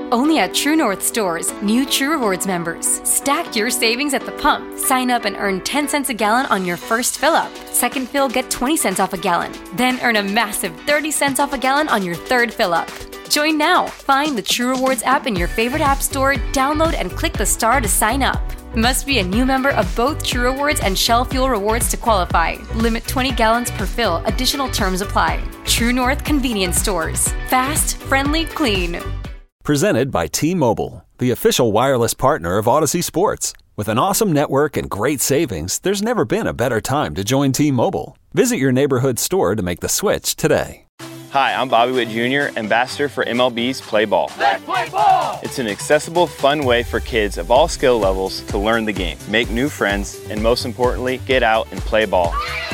Only at True North stores, new True Rewards members. Stack your savings at the pump. Sign up and earn 10 cents a gallon on your first fill-up. Second fill, get 20 cents off a gallon. Then earn a massive 30 cents off a gallon on your third fill-up. Join now. Find the True Rewards app in your favorite app store, download and click the star to sign up. Must be a new member of both True Rewards and Shell Fuel Rewards to qualify. Limit 20 gallons per fill. Additional terms apply. True North Convenience Stores. Fast, friendly, clean. Presented by T-Mobile, the official wireless partner of Odyssey Sports. With an awesome network and great savings, there's never been a better time to join T-Mobile. Visit your neighborhood store to make the switch today. Hi, I'm Bobby Witt Jr., ambassador for MLB's Play Ball. Let's play ball! It's an accessible, fun way for kids of all skill levels to learn the game, make new friends, and most importantly, get out and play ball.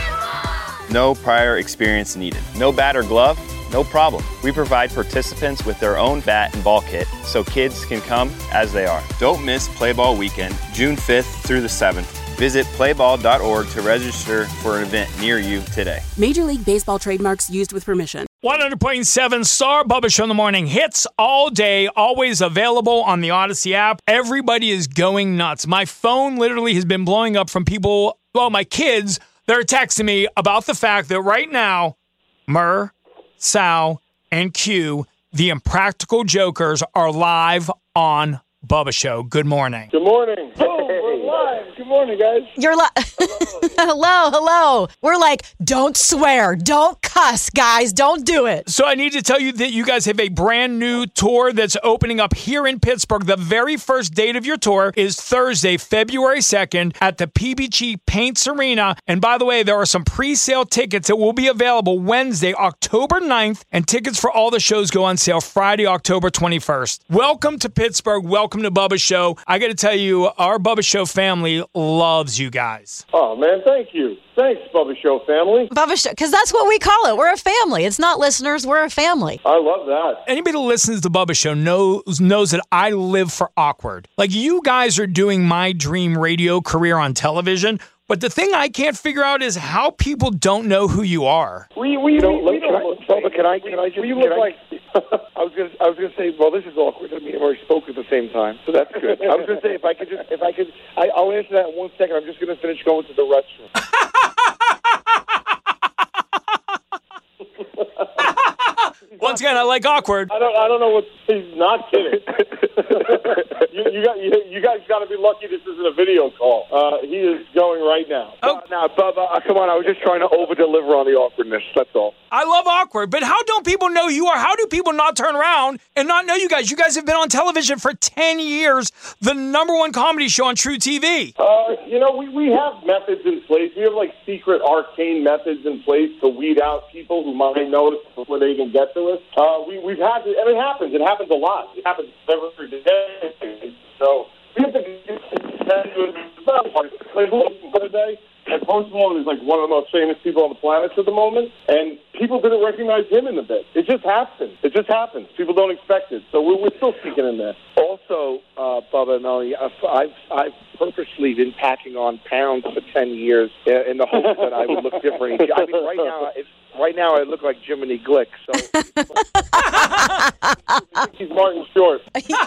No prior experience needed. No bat or glove? No problem. We provide participants with their own bat and ball kit so kids can come as they are. Don't miss Play Ball Weekend, June 5th through the 7th. Visit playball.org to register for an event near you today. Major League Baseball trademarks used with permission. 100.7 Star Bubba Show in the morning. Hits all day, always available on the Odyssey app. Everybody is going nuts. My phone literally has been blowing up from people, well, my kids, that are texting me about the fact that right now, Murr, Sal, and Q, the Impractical Jokers, are live on Bubba Show. Good morning. Good morning. Oh, we're live. Good morning, guys. You're hello. We're like, don't swear, don't cuss, guys, don't do it. So I need to tell you that you guys have a brand new tour that's opening up here in Pittsburgh. The very first date of your tour is Thursday, February 2nd at the PBG Paints Arena. And by the way, there are some pre-sale tickets that will be available Wednesday, October 9th, and tickets for all the shows go on sale Friday, October 21st. Welcome to Pittsburgh. Welcome to Bubba Show. I got to tell you, our Bubba Show family loves you guys. Oh, man, thank you. Thanks, Bubba Show family. Bubba Show, because that's what we call it. We're a family. It's not listeners. We're a family. I love that. Anybody who listens to the Bubba Show knows that I live for awkward. Like, you guys are doing my dream radio career on television, but the thing I can't figure out is how people don't know who you are. I was gonna say, well, this is awkward. I mean, we spoke at the same time, so that's good. I was gonna say, I'll answer that in 1 second. I'm just gonna finish going to the restroom. Once again, I like awkward. I don't know what. He's not kidding. you guys got to be lucky this isn't a video call. He is going right now. Oh. Now, Bubba, come on. I was just trying to over-deliver on the awkwardness. That's all. I love awkward, but how don't people know who you are? How do people not turn around and not know you guys? You guys have been on television for 10 years, the #1 comedy show on True TV. We have methods in place. We have, like, secret arcane methods in place to weed out people who might notice before they even get to us. We've had to, and it happens. It happens a lot. It happens every day. So we have to today. And Post Malone is like one of the most famous people on the planet at the moment, and people didn't recognize him in the bit. It just happens. People don't expect it, so we're still sneaking in there. Also, Bubba and Melanie, I've purposely been packing on pounds for 10 years in the hopes that I would look different. I mean, right now I look like Jiminy Glick. So he's Martin Short.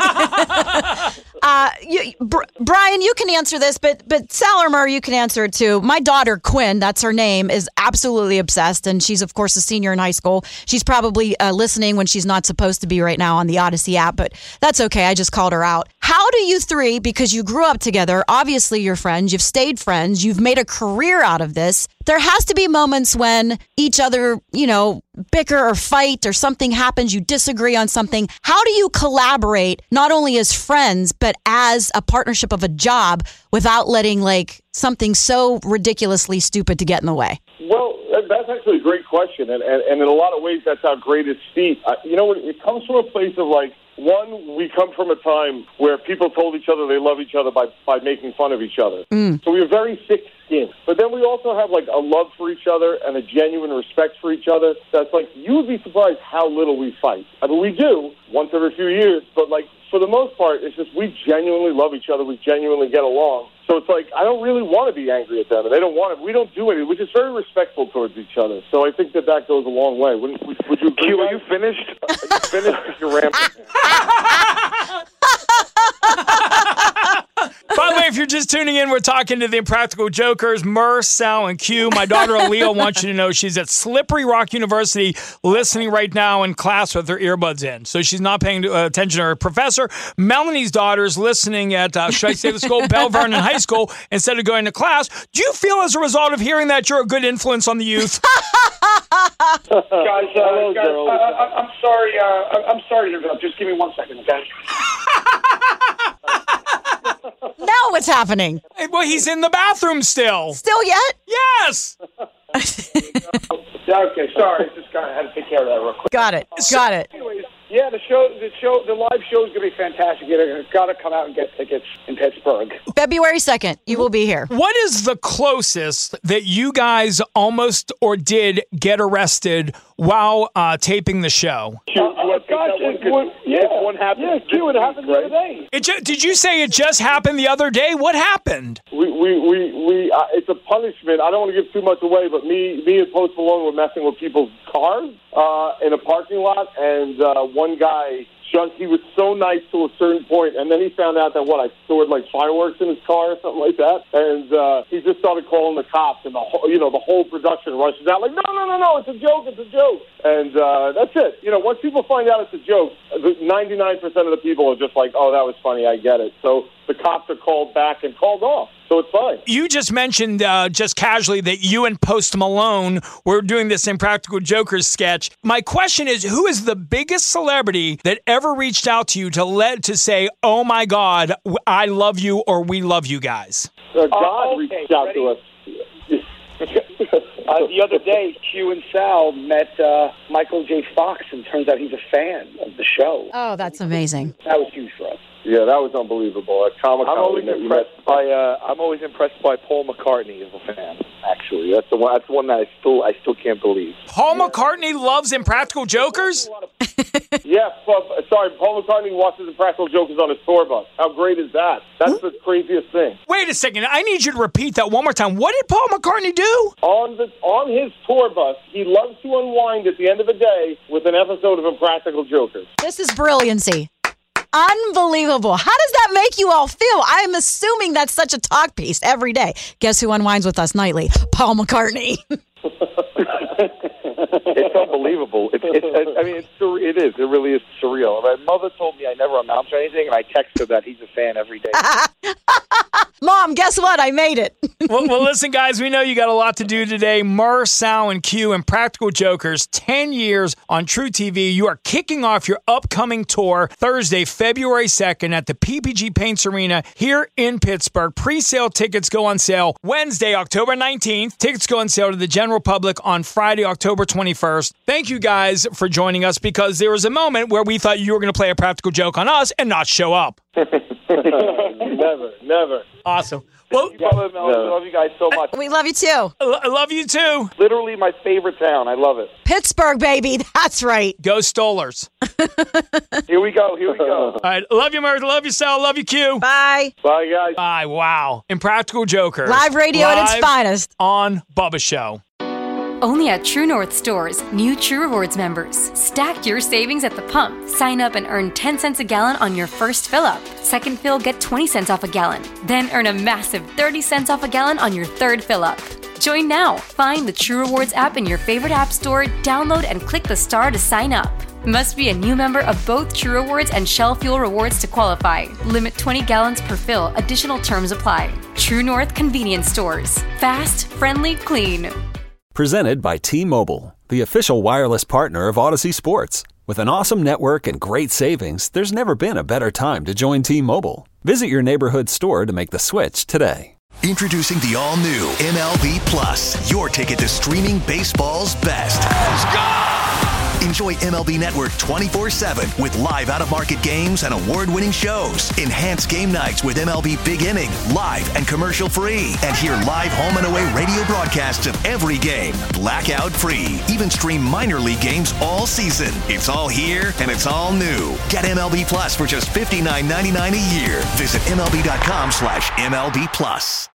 Brian, you can answer this, but Sal or Murr, you can answer it too. My daughter, Quinn, that's her name, is absolutely obsessed, and she's, of course, a senior in high school. She's probably listening when she's not supposed to be right now on the Odyssey app, but that's okay. I just called her out. How do you three, because you grew up together, obviously you're friends, you've stayed friends, you've made a career out of this. There has to be moments when each other, bicker or fight or something happens, you disagree on something. How do you collaborate, not only as friends, but as a partnership of a job without letting something so ridiculously stupid to get in the way? Well, that's actually a great question. And in a lot of ways, that's our greatest feat. It comes from a place of one, we come from a time where people told each other they love each other by making fun of each other. So we were very thick-skinned. But then we also have a love for each other and a genuine respect for each other. That's you would be surprised how little we fight. I mean, we do once every few years, but for the most part, it's just we genuinely love each other. We genuinely get along. So it's I don't really want to be angry at them, and they don't want to. We don't do anything. We're just very respectful towards each other. So I think that goes a long way. Would you agree? Q, are you finished? Are you finished with your rambling? just tuning in, we're talking to the Impractical Jokers, Murr, Sal, and Q. My daughter Aaliyah wants you to know she's at Slippery Rock University listening right now in class with her earbuds in. So she's not paying attention to her professor. Melanie's daughter's listening at, should I say the school, Bell Vernon High School, instead of going to class. Do you feel as a result of hearing that you're a good influence on the youth? Guys, I'm sorry. I'm sorry to interrupt. Just give me 1 second, okay? Now what's happening? Well, he's in the bathroom still. Still yet? Yes. Okay, sorry. Just had to take care of that real quick. Got it. Anyways, yeah, the live show is going to be fantastic. You've got to come out and get tickets in Pittsburgh. February 2nd, you will be here. What is the closest that you guys almost or did get arrested while taping the show? One happened. Yeah, Q, it happened the other day. Did you say it just happened the other day? What happened? It's a punishment. I don't want to give too much away, but me and Post Malone were messing with people's cars in a parking lot, and one guy, he was so nice to a certain point, and then he found out that I stored like fireworks in his car or something like that, and he just started calling the cops, and the whole production rushes out like, no, it's a joke, and that's it. Once people find out it's a joke, 99% of the people are just like, oh, that was funny, I get it. So the cops are called back and called off. So it's fine. You just mentioned just casually that you and Post Malone were doing this Impractical Jokers sketch. My question is, who is the biggest celebrity that ever reached out to you to say, oh my God, I love you or we love you guys? God reached out to us. The other day, Q and Sal met Michael J. Fox, and turns out he's a fan of the show. Oh, that's amazing. That was huge for us. Yeah, that was unbelievable. At Comic-Con, I'm always impressed by Paul McCartney as a fan. Actually, that's the one that I still can't believe. Paul McCartney loves Impractical Jokers? Yeah, Paul McCartney watches Impractical Jokers on his tour bus. How great is that? That's the craziest thing. Wait a second. I need you to repeat that one more time. What did Paul McCartney do? On his tour bus, he loves to unwind at the end of the day with an episode of Impractical Jokers. This is brilliancy. Unbelievable. How does that make you all feel? I'm assuming that's such a talk piece every day. Guess who unwinds with us nightly? Paul McCartney. It's unbelievable. It is. It really is surreal. My mother told me I never announce anything, and I text her that he's a fan every day. Mom, guess what? I made it. well, listen, guys, we know you got a lot to do today. Murr, Sal, and Q, Impractical Jokers, 10 years on True TV. You are kicking off your upcoming tour Thursday, February 2nd at the PPG Paints Arena here in Pittsburgh. Pre-sale tickets go on sale Wednesday, October 19th. Tickets go on sale to the general public on Friday, October 21st. Thank you guys for joining us, because there was a moment where we thought you were going to play a practical joke on us and not show up. Never. Awesome. Well, I love you guys so much. We love you too. I love you too. Literally my favorite town. I love it. Pittsburgh, baby. That's right. Go Stolers. Here we go. All right. Love you, Murr. Love you, Sal. Love you, Q. Bye. Bye, guys. Bye. Wow. Impractical Jokers. Live radio at its finest. On Bubba Show. Only at True North stores, new True Rewards members. Stack your savings at the pump. Sign up and earn 10 cents a gallon on your first fill-up. Second fill, get 20 cents off a gallon. Then earn a massive 30 cents off a gallon on your third fill-up. Join now. Find the True Rewards app in your favorite app store, download and click the star to sign up. Must be a new member of both True Rewards and Shell Fuel Rewards to qualify. Limit 20 gallons per fill. Additional terms apply. True North Convenience Stores. Fast, friendly, clean. Presented by T-Mobile, the official wireless partner of Odyssey Sports. With an awesome network and great savings, there's never been a better time to join T-Mobile. Visit your neighborhood store to make the switch today. Introducing the all-new MLB Plus, your ticket to streaming baseball's best. Let's go! Enjoy MLB Network 24/7 with live out-of-market games and award-winning shows. Enhance game nights with MLB Big Inning, live and commercial-free. And hear live home and away radio broadcasts of every game, blackout-free. Even stream minor league games all season. It's all here and it's all new. Get MLB Plus for just $59.99 a year. Visit MLB.com/MLB Plus.